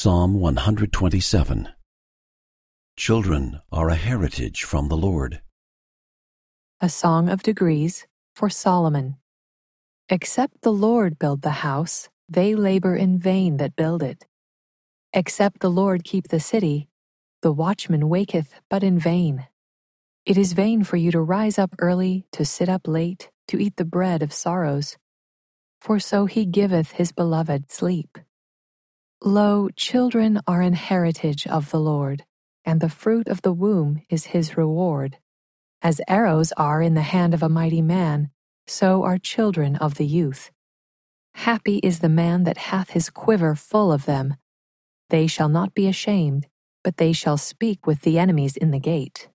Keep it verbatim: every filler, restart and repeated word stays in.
Psalm one twenty-seven. Children are a heritage from the Lord. A Song of Degrees for Solomon. Except the Lord build the house, they labor in vain that build it. Except the Lord keep the city, the watchman waketh but in vain. It is vain for you to rise up early, to sit up late, to eat the bread of sorrows. For so he giveth his beloved sleep. Lo, children are an heritage of the Lord, and the fruit of the womb is his reward. As arrows are in the hand of a mighty man, so are children of the youth. Happy is the man that hath his quiver full of them. They shall not be ashamed, but they shall speak with the enemies in the gate.